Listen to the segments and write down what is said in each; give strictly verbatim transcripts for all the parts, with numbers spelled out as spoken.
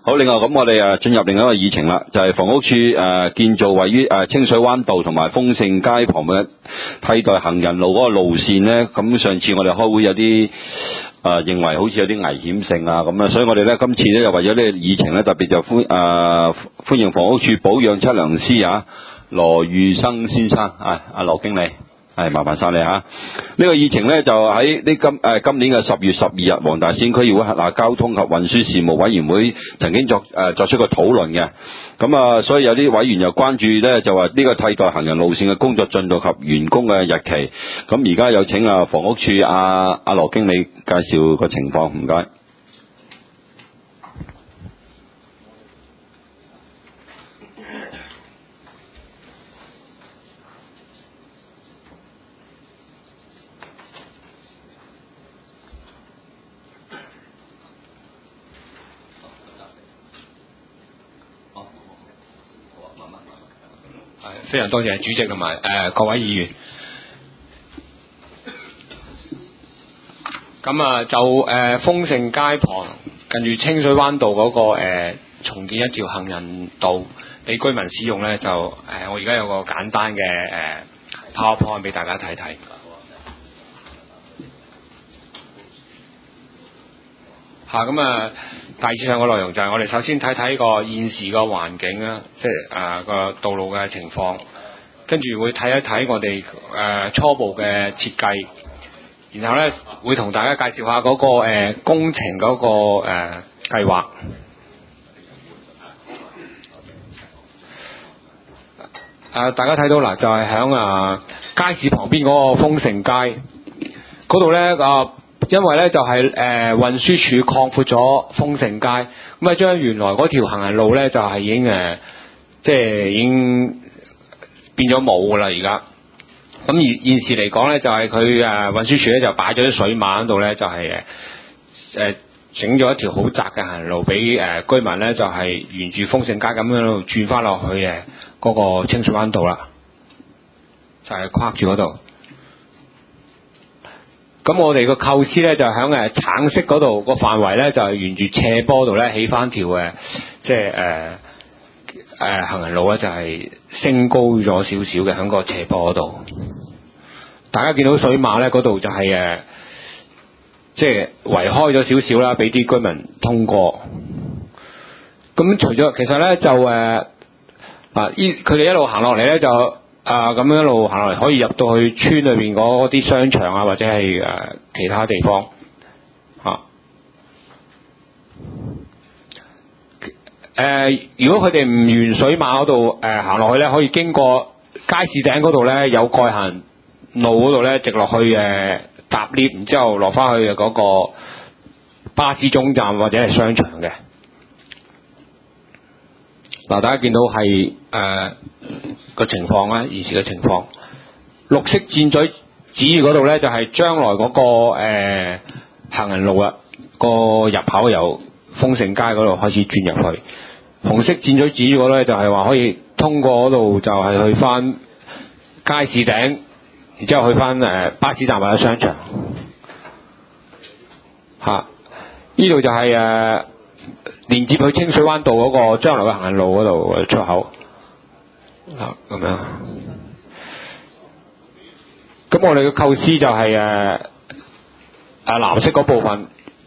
好，另外咁我哋誒進入另一個議程啦，就係、是、房屋署誒、呃、建造位於誒、呃、清水灣道同埋豐盛街旁嘅替代行人路嗰個路線咧。咁上次我哋開會有啲誒、呃、認為好似有啲危險性啊，咁啊，所以我哋咧今次咧就為咗呢個議程咧，特別就歡誒、呃、歡迎房屋署保養測量師啊羅裕生先生啊，阿羅經理。係麻煩晒你嚇，呢、這個議程咧就喺呢今誒、呃、今年嘅十月十二日，黃大仙區議會轄下交通及運輸事務委員會曾經作誒、呃、作出過討論嘅。咁啊，所以有啲委員又關注咧，就話呢個替代行人路線嘅工作進度及完工嘅日期。咁而家有請啊房屋署阿阿羅經理介紹個情況，唔該。 非常多謝主席同埋誒各位議員。咁啊就誒豐盛街旁近住清水灣道嗰、那個、呃、重建一條行人道俾居民使用咧，就誒、呃、我而家有個簡單嘅誒、呃、PowerPoint 俾大家睇睇。嚇咁啊，大致上嘅內容就係我哋首先睇睇個現時個環境啦，即係誒個道路嘅情況，跟住會睇一睇我哋誒、呃、初步嘅設計，然後咧會同大家介紹下嗰、那個、呃、工程嗰、那個誒、呃、計劃。誒、呃、大家睇到啦，就係響啊街市旁邊嗰個豐盛街嗰度咧啊。因為咧就係、是、誒、呃、運輸署擴闊咗豐盛街，咁啊將原來嗰條行人路咧就係、是、已經誒、呃、即係已經變咗冇噶啦而家。咁而現時嚟講咧就係佢誒運輸署咧就擺咗啲水馬喺度咧，就係誒誒整咗一條好窄嘅行人路俾誒、呃、居民咧就係、是、沿住豐盛街咁樣轉翻落去誒嗰個清水灣道啦，就係、是、跨住嗰度。咁我哋個構思咧就喺誒橙色嗰度個範圍咧就係沿住斜坡度咧起翻條誒即係誒誒行人路咧就係升高咗少少嘅喺個斜坡嗰度。大家見到水馬咧嗰度就係誒即係圍開咗少少啦，俾啲居民通過。咁除咗其實咧就誒啊依佢哋一路行落嚟咧就。啊，咁樣一路行落嚟可以入到去村裏邊嗰啲商場啊，或者係誒、呃、其他地方嚇。誒、啊呃，如果佢哋唔沿水馬嗰度誒行落去咧，可以經過街市頂嗰度咧有蓋行路嗰度咧，直落去誒搭 lift，然之後落翻去嗰個巴士總站或者係商場嘅。嗱，大家見到係誒個情況啦，現時嘅情況。綠色箭嘴指住嗰度咧，就係將來嗰、那個誒、呃、行人路啦，個入口由豐盛街嗰度開始轉入去。紅色箭嘴指住嗰度咧，就係話可以通過嗰度就係去翻街市頂，然之後去翻誒巴士站或者商場。嚇、啊，呢度就係、是、誒。呃連接去清水灣道嗰個將來嘅行人路嗰度出口，啊咁樣。咁我哋嘅構思就係誒誒藍色嗰部分，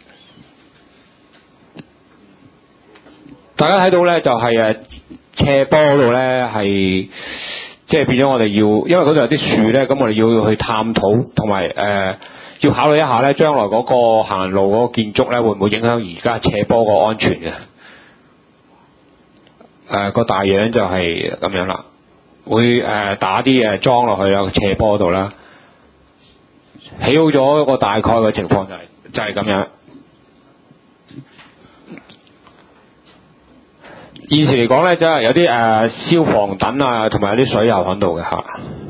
大家睇到咧就係、是、誒斜坡嗰度咧係即係變咗我哋要，因為嗰度有啲樹咧，咁我哋要去探討同埋誒。要考慮一下咧，將來嗰個行人路嗰個建築咧，會唔會影響而家斜坡個安全嘅？誒、呃、個大樣就係咁樣啦，會誒、呃、打啲誒樁落去啊斜坡度啦，起好咗個大概嘅情況就係、是、就係、是、咁樣。現時嚟講咧，真係有啲誒、呃、消防躉啊，同埋有啲水喉喺度嘅嚇。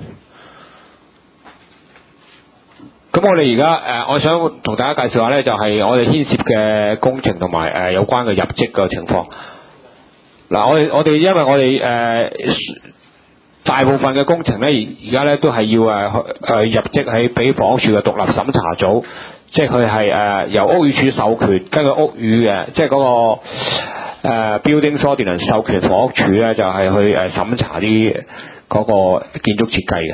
咁我哋而家誒，我想同大家介紹下咧，就係、是、我哋牽涉嘅工程同埋誒有關嘅入職嘅情況。嗱、呃，我哋我哋因為我哋誒、呃、大部分嘅工程咧，而而家咧都係要誒誒、呃、入職喺俾房屋署嘅獨立審查組，即係佢係誒由屋宇署授權，根據屋宇嘅即係嗰個誒誒 Building Ordinance 授權房屋署咧，就係、是、去誒審查啲嗰個建築設計嘅。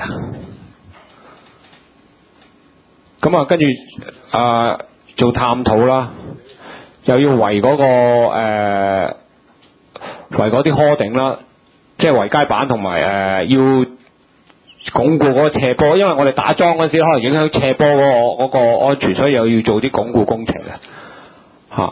咁啊，跟住啊做探討啦，又要圍嗰、那個誒、呃、圍嗰啲殼頂啦，即係圍街板同埋誒要鞏固嗰個斜坡，因為我哋打樁嗰陣時可能影響斜坡嗰、那個嗰、那個安全，所以又要做啲鞏固工程嘅嚇。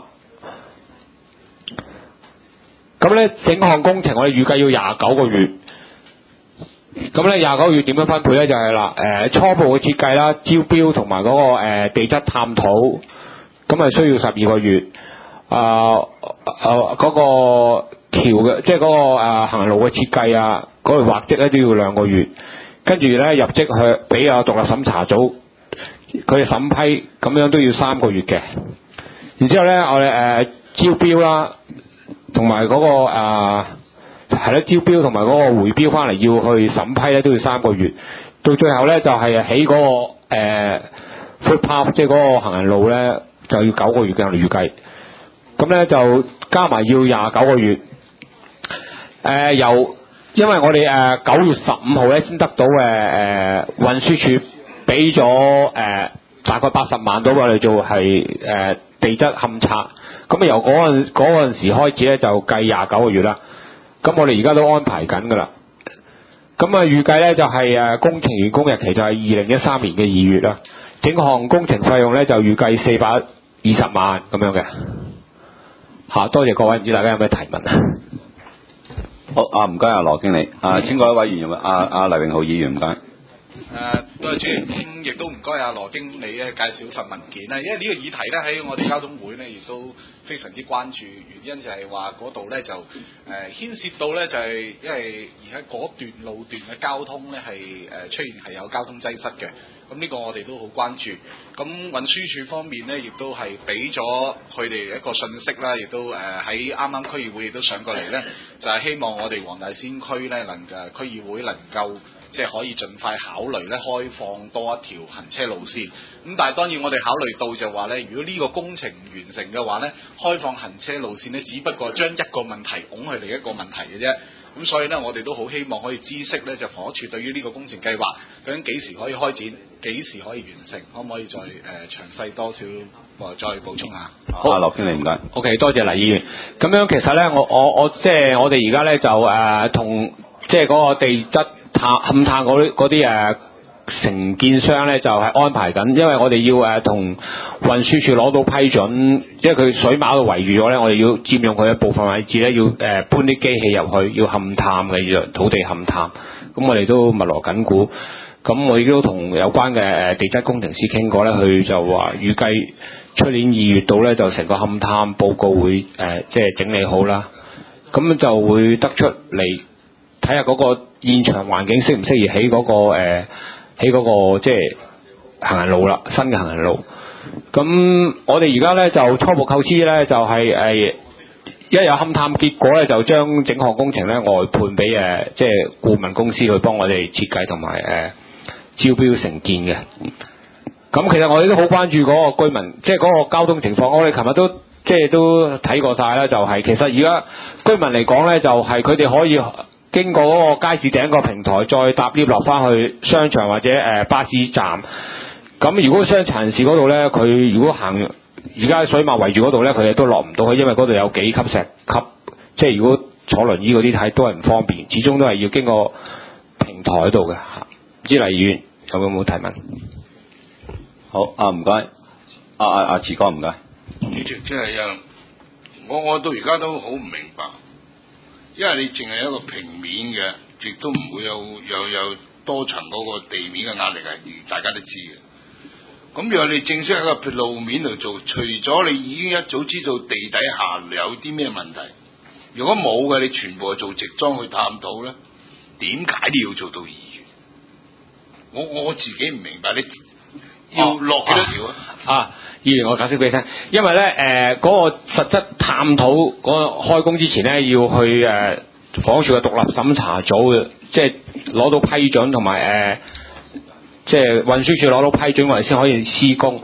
咁、啊、咧整項工程我哋預計要廿九個月。咁咧廿九個月點樣分配咧？就係、是、啦，誒、呃、初步嘅設計啦、招標同埋嗰個、呃、地質探討，咁係需要十二個月。啊啊嗰個橋嘅，即係嗰、那個誒、呃、行人路嘅設計啊，嗰、那個畫則咧都要兩個月。跟住咧入則去俾啊獨立審查組佢哋審批，咁樣都要三個月嘅。然之後咧我哋誒、呃、招標啦，同埋嗰個誒。呃係咯，招標同埋嗰個回標翻嚟要去審批咧，都要三個月。到最後咧就係、是、起嗰、那個誒 footpath， 即係嗰個行人路咧，就要九個月嘅我哋預計。咁咧就加埋要廿九個月。誒、呃、由因為我哋誒九月十五號咧先得到誒誒、呃、運輸署俾咗誒大概八十萬到我哋做係誒、呃、地質勘測。咁啊由嗰陣嗰陣時開始咧就計廿九個月啦。咁我哋而家都安排緊㗎啦。咁啊預計咧就係誒工程完工日期就係二零一三年嘅二月啦。整項工程費用咧就預計四百二十萬咁樣嘅。嚇，多謝各位，唔知大家有咩提問啊？ 好啊，唔該啊，羅經理。啊，請各位委員有冇？啊啊，黎榮浩議員唔該。 誒，多謝主席，咁亦都唔該阿羅經理咧介紹份文件啦，因為呢個議題咧喺我哋交通會咧亦都非常之關注，原因就係話嗰度咧就誒、呃、牽涉到咧就係、是、因為而家嗰段路段嘅交通咧係誒出現係有交通擠塞嘅，咁呢個我哋都好關注。咁運輸署方面咧亦都係俾咗佢哋一個信息啦，亦都誒喺啱啱區議會亦都上過嚟咧，就係、是、希望我哋黃大仙區咧能誒區議會能夠。即係可以盡快考慮咧開放多一條行車路線，咁但係當然我哋考慮到就話咧，如果呢個工程唔完成嘅話咧，開放行車路線咧，只不過將一個問題拱去另一個問題嘅啫。咁所以咧，我哋都好希望可以知悉咧，就房屋署對於呢個工程計劃究竟幾時可以開展，幾時可以完成，可唔可以再誒、呃、詳細多少或再補充下？ 好啊，羅經理唔該。 OK， 多謝黎議員。咁樣其實咧，我我我即係我哋而家咧就誒同即係嗰個地質。探勘探嗰啲嗰啲誒承建商咧就係、是、安排緊，因為我哋要誒同運輸署攞到批准，因為佢水馬度圍住咗咧，我哋要佔用佢一部分位置咧，要誒、呃、搬啲機器入去，要勘探嘅，要土地勘探。咁我哋都密鑼緊鼓。咁我亦都同有關嘅誒地質工程師傾過咧，佢就話預計出年二月度咧就成個勘探報告會誒、呃、即係整理好啦，咁就會得出嚟。睇下嗰個現場環境適唔適宜起嗰、嗰個誒起嗰個即係行人路啦，新嘅行人路。咁我哋而家咧就初步構思咧就係、係、誒一有勘探結果咧，就將整項工程咧外判俾誒即係顧問公司去幫我哋設計同埋誒招標承建嘅。咁其實我哋都好關注嗰個居民，即係嗰個交通情況。我哋琴日都即係都睇過晒啦，就係、係、其實而家居民嚟講咧，就係佢哋可以。經過嗰個街市頂個平台，再搭 lift 落翻去商場或者誒、呃、巴士站。咁如果傷殘人士嗰度咧，佢如果行而家水馬圍住嗰度咧，佢哋都落唔到去，因為嗰度有幾級石級，即係如果坐輪椅嗰啲睇都係唔方便，始終都係要經過平台喺度嘅。唔知黎議員有冇冇提問？ 好啊，唔該。阿阿阿慈哥唔該。 主席，即係啊，我我到而家都好唔明白。因為你淨係一個平面嘅，亦都唔會有有有多層嗰個地面嘅壓力係，大家都知嘅。咁如果你正式喺個路面度做，除咗你已經一早知道地底下有啲咩問題，如果冇嘅，你全部係做直裝去探討咧，點解你要做到二月？我我自己唔明白，你要落幾多條啊？ 啊，議員，我解釋俾你聽，因為咧誒嗰個實質探討嗰個開工之前咧，要去誒房署嘅獨立審查組，即係攞到批准同埋誒，即係運輸署攞到批准，我哋先可以施工。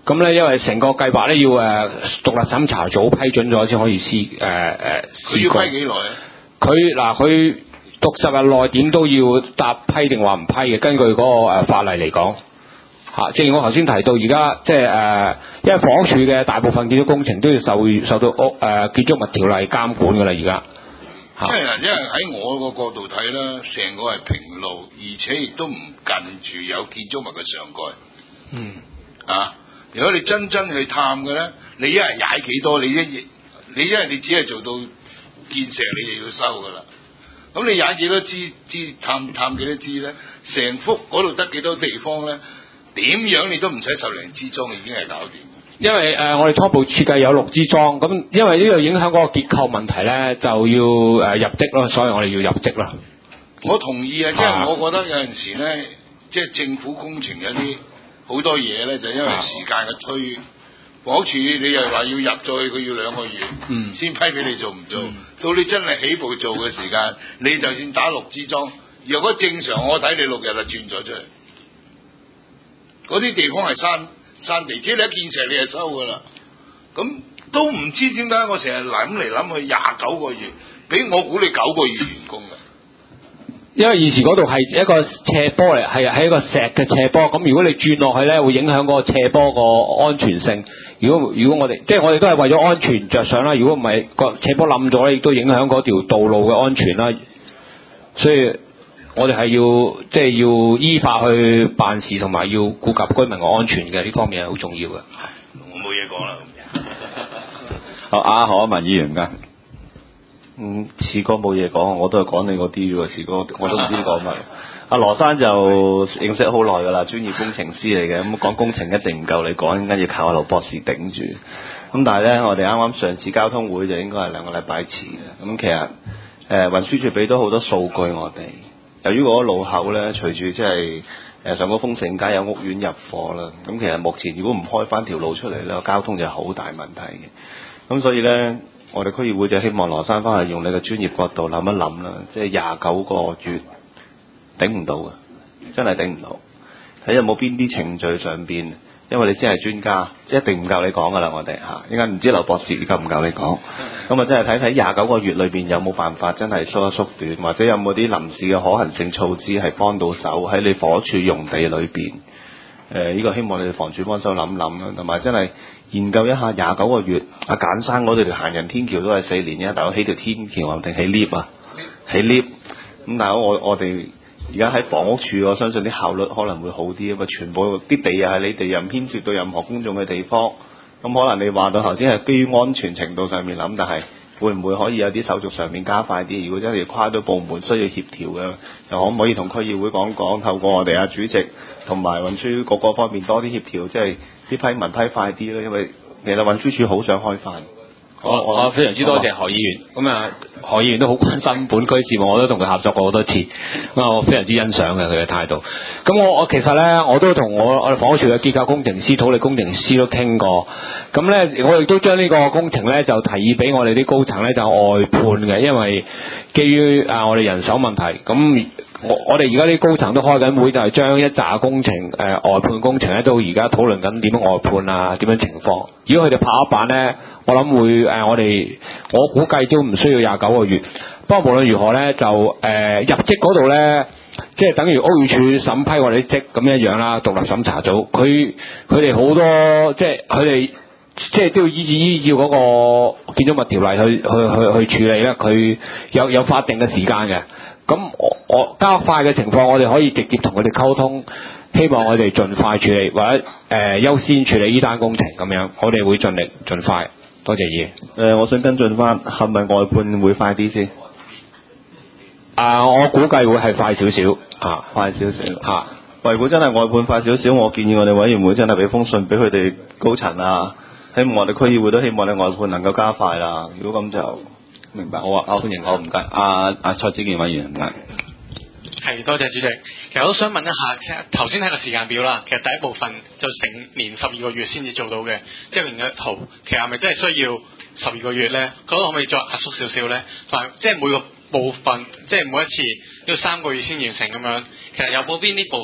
咁咧因為成個計劃咧要誒獨立審查組批准咗先可以施誒誒施工。 佢要批幾耐啊？ 佢嗱佢六十日內點都要答批定話唔批嘅，根據嗰個誒法例嚟講嚇。正如我頭先提到，而家即係誒，因為房屋署嘅大部分建築工程都要受受到屋誒、呃、建築物條例監管㗎啦，而家。 因為因為喺我個角度睇啦，成個係平路，而且亦都唔近住有建築物嘅上蓋。 嗯。 啊！如果你真真去探嘅咧，你一係踩幾多，你一你一係你只係做到建石，你就要收噶啦。咁你踩幾多支支探探幾多支咧？成幅嗰度得幾多地方咧？點樣你都唔使十零支裝，已經係搞掂。 因為誒、呃，我哋初步設計有六支裝，咁因為呢個影響嗰個結構問題咧，就要誒、呃、入職咯，所以我哋要入職啦。 我同意啊，即係我覺得有陣時咧，即係政府工程有啲好多嘢咧，就因為時間嘅推，房屋署你又話要入咗去，佢要兩個月， 嗯， 先批俾你做唔做？ 嗯、 到你真係起步做嘅時間，你就算打六支裝，如果正常我睇你六日就轉咗出嚟，嗰啲地方係山山地，即係你一建石你就收噶啦。咁都唔知點解我成日諗嚟諗去廿九個月，俾我估你九個月完工嘅。 因為現時嗰度係一個斜坡嚟，係係一個石嘅斜坡。咁如果你轉落去咧，會影響嗰個斜坡個安全性。如果如果我哋即係我哋都係為咗安全着想啦。如果唔係個斜坡冧咗咧，亦都影響嗰條道路嘅安全啦。所以我哋係要即係要依法去辦事，同埋要顧及居民嘅安全嘅，呢方面係好重要嘅。 我冇嘢講啦。 好，阿何文議員㗎。 嗯，次哥冇嘢講，我都係講你嗰啲喎。次哥我都唔知講乜。阿羅生就認識好耐㗎啦，專業工程師嚟嘅。咁講工程一定唔夠你講，跟住靠阿劉博士頂住。咁但係咧，我哋啱啱上次交通會就應該係兩個禮拜前嘅。咁其實誒、呃、運輸署俾咗好多數據我哋。由於嗰個路口咧，隨住即係誒上個豐盛街有屋苑入伙啦。咁其實目前如果唔開翻條路出嚟咧，交通就好大問題嘅。咁所以咧。我哋區議會就希望羅生翻去用你嘅專業角度諗一諗啦，即係廿九個月頂唔到嘅，真係頂唔到。睇有冇邊啲程序上邊，因為你先係專家，即係一定唔夠你講噶啦，我哋嚇。依家唔知劉博士夠唔夠你講？咁啊，真係睇睇廿九個月裏邊有冇辦法真係縮一縮短，或者有冇啲臨時嘅可行性措施係幫到手喺你火處用地裏邊。誒、呃，呢、這個希望你哋房署幫手諗諗啦，同埋真係。研究一下廿九個月，阿簡生嗰條行人天橋都係四年嘅，但係起條天橋定起 lift 啊？起 lift 咁，但係我我哋而家喺房屋處，我相信啲效率可能會好啲啊嘛！全部啲地又係你哋，又唔牽涉到任何公眾嘅地方，咁可能你話到頭先係基於安全程度上面諗，但係會唔會可以有啲手續上面加快啲？如果真係跨咗部門需要協調嘅，又可唔可以同區議會講講，透過我哋阿主席同埋運輸各個方面多啲協調，即係。啲批文批快啲咯，因為其實運輸署好想開飯。 我我非常之多謝何議員，咁啊何議員都好關心本區事務，我都同佢合作過好多次，咁啊我非常之欣賞嘅佢嘅態度。咁我我其實咧我都同我我哋房屋署嘅結構工程師、土力工程師都傾過，咁咧我亦都將呢個工程咧就提議俾我哋啲高層咧就外判嘅，因為基於啊我哋人手問題，咁。我我哋而家啲高層都開緊會，就係將一紮工程誒、呃、外判工程咧，都而家討論緊點樣外判啊，點樣情況。如果佢哋拍一板咧，我諗會誒、呃、我哋我估計都唔需要廿九個月。不過無論如何咧，就誒、呃、入職嗰度咧，即係等於屋宇署審批我哋啲職咁一樣啦。獨立審查組，佢佢哋好多即係佢哋即係都要依依照嗰個建築物條例去去去去處理咧。佢有有法定嘅時間嘅。咁我我加快嘅情況，我哋可以直接同佢哋溝通，希望我哋盡快處理，或者誒、呃、優先處理呢單工程咁樣，我哋會盡力盡快。多謝議員。誒、 呃，我想跟進翻，係咪外判會快啲先？ 啊，我估計會係快少少啊， 快少少嚇。 如果真係外判快少少，我建議我哋委員會真係俾封信俾佢哋高層啊，希望我哋區議會都希望你外判能夠加快啦。如果咁就。明白，好啊，歡迎，好唔該，阿阿蔡子健委員唔該， 係多謝主席。其實我都想問一下，其實頭先睇個時間表啦，其實第一部分就成年十二個月先至做到嘅，即係連嘅圖，其實係咪真係需要十二個月咧？嗰度可唔可以再壓縮少少咧？同埋即係每個部分，即係每一次要三個月先完成咁樣。其實有冇邊啲部分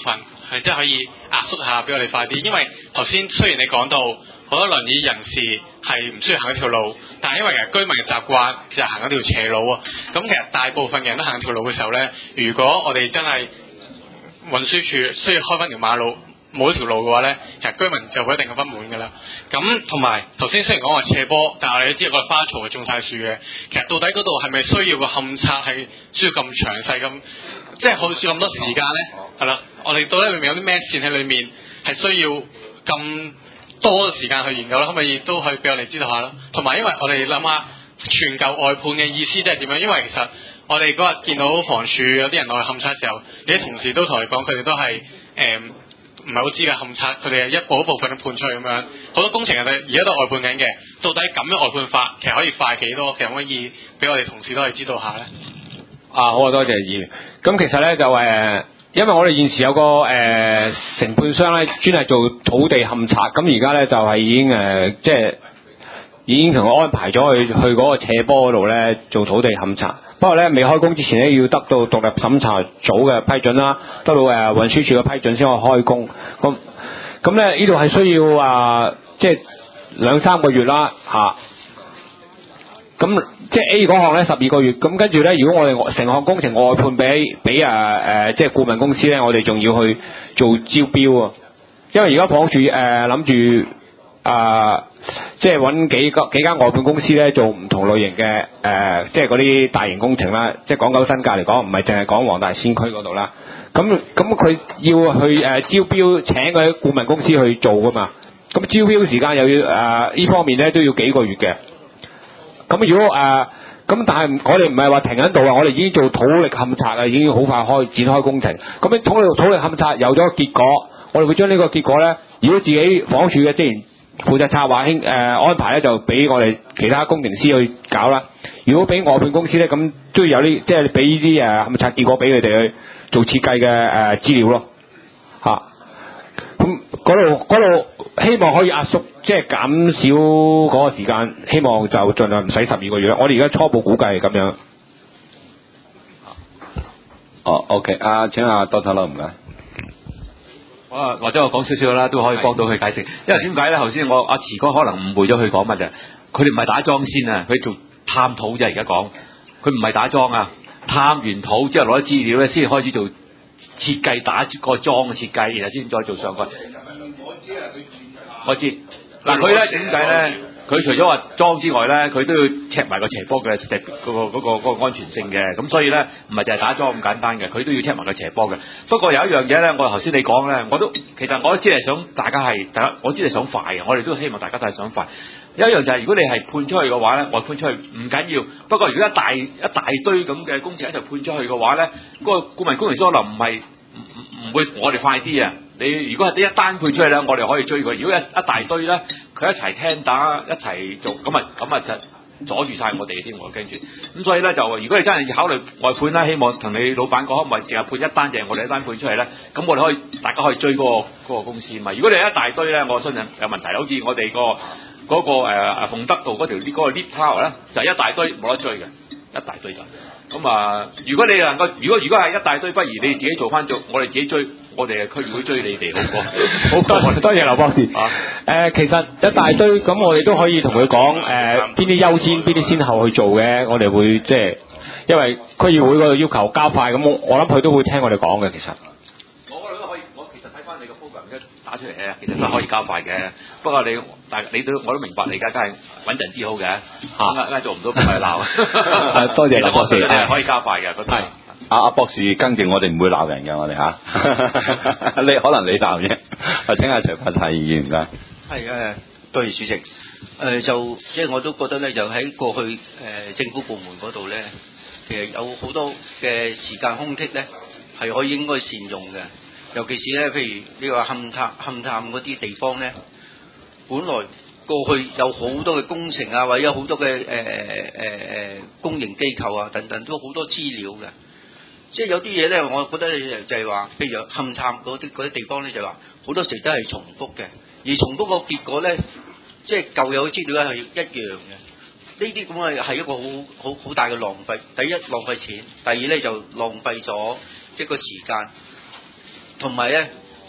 係即係可以壓縮下，俾我哋快啲。因為頭先雖然你講到好多輪椅人士係唔需要行一條路，但係因為其實居民嘅習慣其實行一條斜路啊。咁其實大部分嘅人都行一條路嘅時候咧，如果我哋真係運輸處需要開翻條馬路，冇一條路嘅話咧，其實居民就會一定嘅不滿㗎啦。咁同埋頭先雖然講話斜坡，但係我哋都知道個花槽係種晒樹嘅。其實到底嗰度係咪需要個勘測係需要咁詳細咁，即係好似咁多時間咧？係啦，我哋到底裏面有啲咩線喺裏面係需要咁多嘅時間去研究啦？可唔可以都可以俾我哋知道下啦？同埋因為我哋諗下全球外判嘅意思即係點樣？因為其實我哋嗰日見到房署有啲人落去勘測嘅時候，有啲同事都同你講，佢哋都係誒唔係好知嘅勘測，佢哋係一步一部分咁判出去咁樣。好多工程人哋而家都外判緊嘅，到底咁樣外判法其實可以快幾多？其實可以俾我哋同事都可以知道下咧。 啊，好啊，多謝議員。咁其實咧就誒、呃，因為我哋現時有個誒、呃、承判商咧，專係做土地勘測，咁而家咧就係、是、已經誒、呃，即係已經同佢安排咗去去嗰個斜坡嗰度咧做土地勘測。不過咧未開工之前咧要得到獨立審查組嘅批准啦，得到誒運輸署嘅批准先可以開工。咁咁咧呢度係需要啊，即係兩三個月啦嚇。咁即係 A 嗰項咧十二個月，咁跟住咧，如果我哋成項工程外判俾俾誒誒即係顧問公司咧，我哋仲要去做招標啊。因為而家房屋署誒諗住啊，即係揾幾個幾間外判公司咧做唔同類型嘅誒、呃，即係嗰啲大型工程啦。即係港九新界嚟講，唔係淨係講黃大仙區嗰度啦。咁咁佢要去誒、呃、招標請嗰啲顧問公司去做噶嘛。咁招標時間又要誒呢、呃、方面咧都要幾個月嘅。咁如果誒咁、呃，但係我哋唔係話停喺度啊，我哋已經做土力勘測啊，已經好快開展開工程。咁樣土力土力勘測有咗結果，我哋會將呢個結果咧，如果自己房屋署嘅職員負責策劃興誒安排咧，就俾我哋其他工程師去搞啦。如果俾外判公司咧，咁都要有呢，即係俾呢啲誒勘測結果俾佢哋去做設計嘅誒資料咯，嚇、啊。咁嗰度嗰度希望可以壓縮，即係減少嗰個時間，希望就盡量唔使十二個月。我哋而家初步估計係咁樣。 哦 ，OK， 啊，請阿多頭佬唔該。 啊，或者我講少少啦，都可以幫到佢解釋。因為點解咧？頭先我阿慈哥可能誤會咗佢講乜啫？佢哋唔係打樁先啊，佢做探土啫。而家講，佢唔係打樁啊，探完土之後攞啲資料咧，先開始做設計，打個樁嘅設計，然後先再做上個。我知啊，佢我知。嗱，佢咧點解咧？佢除咗話裝之外咧，佢都要 check 埋個斜坡嘅 step 嗰個嗰個嗰個安全性嘅。咁所以咧，唔係淨係打樁咁簡單嘅，佢都要 check 埋個斜坡嘅。不過有一樣嘢咧，我頭先你講咧，我都其實我都知係想大家係大家，我知你想快嘅，我哋都希望大家都係想快。有一樣就係如果你係判出去嘅話咧，外判出去唔緊要。不過如果一大一大堆咁嘅工程一齊判出去嘅話咧，嗰個顧問工程師可能唔係唔唔唔會我哋快啲啊！你如果係呢一單配出去咧，我哋可以追佢。如果一一大堆咧，佢一齊聽打一齊做，咁啊咁啊就阻住晒我哋添，我驚住。咁所以咧就，如果你真係考慮外判啦，希望同你老闆講，可唔可以淨係判一單，定係我哋一單判出嚟咧？咁我哋可以大家可以追嗰個嗰個公司嘛。如果你一大堆咧，我相信有問題。好似我哋個嗰個誒誒鳳德道嗰條嗰個 lift tower 咧，就係一大堆冇得追嘅，一大堆就。咁啊，如果你能夠，如果如果係一大堆，不如你自己做翻做，我哋自己追，我哋區議會追你哋好過。 好多謝多謝劉博士。啊，誒、呃、其實一大堆，咁我哋都可以同佢講，誒邊啲優先，邊啲先後去做嘅，我哋會即係，因為區議會嗰度要求加快，咁我我諗佢都會聽我哋講嘅，其實。 我嗰度都可以，我其實睇翻你個 program 一打出嚟咧，其實都可以加快嘅。不過你，但你都我都明白你而家梗係穩陣啲好嘅，嚇，梗係做唔到咁咪鬧。 多謝劉博士， 係可以加快嘅，嗰啲。 阿阿博士跟住我哋唔會鬧人嘅，我哋嚇。你可能你鬧啫。啊，請阿徐發泰議員㗎。 係誒，多謝主席。誒、呃、就即係我都覺得咧，就喺過去誒、呃、政府部門嗰度咧，其實有好多嘅時間空隙咧，係可以應該善用嘅。尤其是咧，譬如呢個勘探勘探嗰啲地方咧，本來過去有好多嘅工程啊，或者有好多嘅誒誒誒公營機構啊等等，都好多資料嘅。即係有啲嘢咧，我覺得就係話，譬如勘探嗰啲嗰啲地方咧，就話好多時都係重複嘅，而重複個結果咧，即係舊有嘅資料咧係一樣嘅。呢啲咁啊係一個好好好大嘅浪費。第一浪費錢，第二咧就浪費咗即係個時間，同埋咧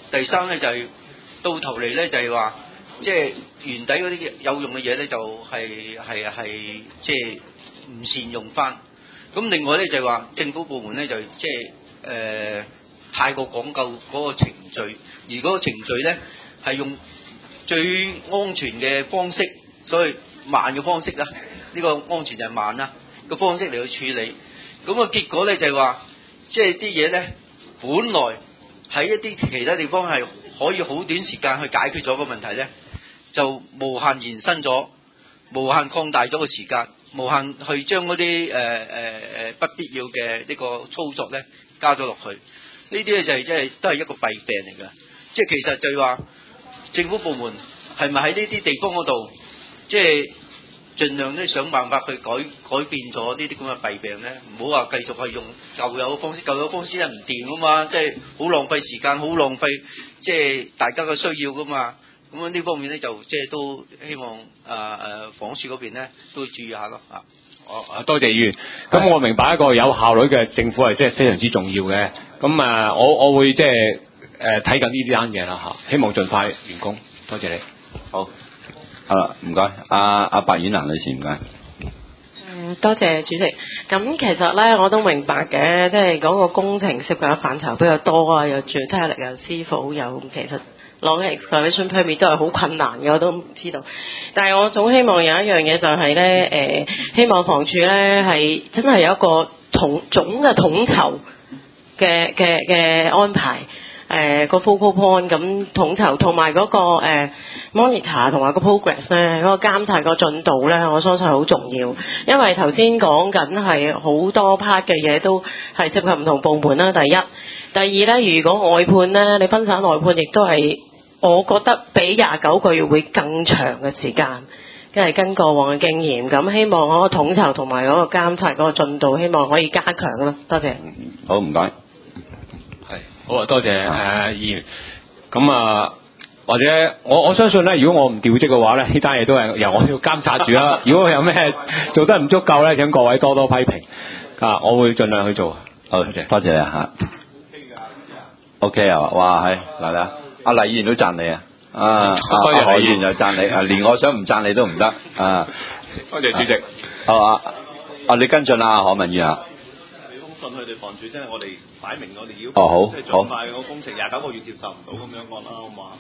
第三咧就係、到頭嚟咧就係話，即係原底嗰啲有用嘅嘢咧就係係係即係唔善用翻。咁另外咧就係話政府部門咧就即係誒太過講究嗰個程序，而嗰個程序咧係用最安全嘅方式，所以慢嘅方式啦，呢個安全就係慢啦個方式嚟去處理。咁啊結果咧就係話，即係啲嘢咧本來喺一啲其他地方係可以好短時間去解決咗個問題咧，就無限延伸咗，無限擴大咗個時間，無限去將嗰啲誒誒誒不必要嘅呢個操作咧加咗落去。呢啲咧就係即係都係一個弊病嚟㗎。即係其實就係話政府部門係咪喺呢啲地方嗰度，即係盡量咧想辦法去改改變咗呢啲咁嘅弊病咧，唔好話繼續係用舊有嘅方式，舊有嘅方式咧唔掂啊嘛，即係好浪費時間，好浪費即係大家嘅需要噶嘛。咁樣呢方面咧就即係都希望誒誒房署嗰邊咧都會注意下咯啊。 哦，多謝議員。咁我明白一個有效率嘅政府係即係非常之重要嘅。咁啊，我我會即係誒睇緊呢啲單嘢啦嚇，希望盡快完工。多謝你。 好，好啦，唔該。阿阿白婉蘭女士，唔該。 嗯，多謝主席。咁其實咧我都明白嘅，即係嗰個工程涉及嘅範疇比較多啊，有住體力，有師傅，有其實。攞嘅 excavation permit 都係好困難嘅，我都唔知道。但係我總希望有一樣嘢就係咧，誒，希望房署咧係真係有一個統總嘅統籌嘅嘅嘅安排，誒個 focal point 咁統籌，同埋嗰個誒 monitor 同埋個 progress 咧，嗰個監察個進度咧，我相信係好重要。因為頭先講緊係好多 part 嘅嘢都係涉及唔同部門啦。第一，第二咧，如果外判咧，你分散外判亦都係。我覺得比廿九個月會更長嘅時間，因為跟過往嘅經驗，咁希望嗰個統籌同埋嗰個監察嗰個進度，希望可以加強咯。多謝。 好，唔該。係， 好啊，多謝誒議員。咁啊，或者我我相信咧，如果我唔調職嘅話咧，呢單嘢都係由我要監察住啦。如果我有咩做得唔足夠咧，請各位多多批評。啊，我會盡量去做。 好，多謝，多謝你嚇。O K 啊，哇，係嚟啦。阿黎議員都讚你啊！啊，多謝何議員又讚你啊，連我想唔讚你都唔得啊！ 多謝主席。 好啊，啊你跟進啊，何文宇啊。 俾封信佢哋房署，即係我哋擺明我哋要哦好， 即係盡快個工程廿九個月接受唔到咁樣講啦，好唔好啊？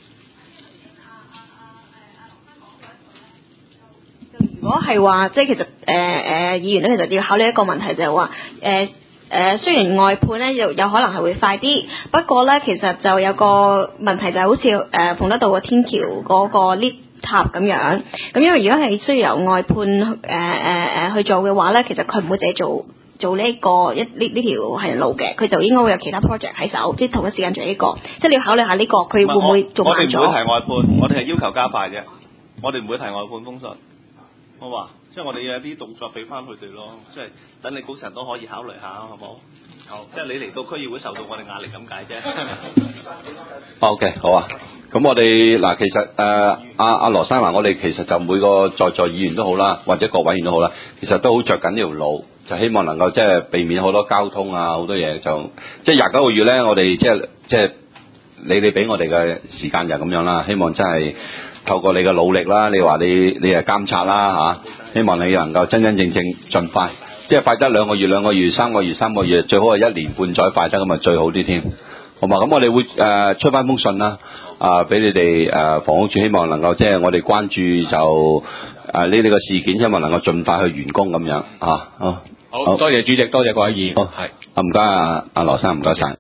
如果係話，即係其實誒誒、呃、議員咧，其實要考慮一個問題就係話誒。呃誒、呃、雖然外判咧有有可能係會快啲，不過咧其實就有個問題就係好似誒鳳德道個天橋嗰個 lift 塔咁樣。咁因為如果係需要由外判誒誒誒去做嘅話咧，其實佢唔會自己做做呢、這個一呢呢條行人路嘅，佢就應該會有其他 project 喺手，即係同一時間做呢、這個。即係你要考慮下呢、這個，佢會唔會做慢咗？ 我哋唔會提外判，我哋係要求加快啫。我哋唔會提外判封信，好嘛？即係我哋要有啲動作俾翻佢哋咯，即係等你高層都可以考慮下，好唔好？好，即係你嚟到區議會受到我哋壓力咁解啫。 O K， 好啊。咁我哋嗱，其實誒阿阿羅生話，我哋其實就每個在座議員都好啦，或者各委員都好啦，其實都好着緊呢條路，就希望能夠即係避免好多交通啊，好多嘢就即係廿九個月咧，我哋即係即係你哋俾我哋嘅時間就咁樣啦，希望真係。透過你嘅努力啦，你話你你係監察啦嚇、啊，希望你能夠真真正正盡快，即係快得兩個月、兩個月、三個月、三個月，最好係一年半載快得咁啊最好啲添，好嘛？咁我哋會誒、呃、出翻封信啦，啊俾你哋誒、呃、房屋署，希望能夠即係我哋關注就誒呢啲個事件，希望能夠盡快去完工咁樣啊，好， 好，好多謝主席，多謝各位議員， 好係，啊唔該啊阿羅生，唔該晒。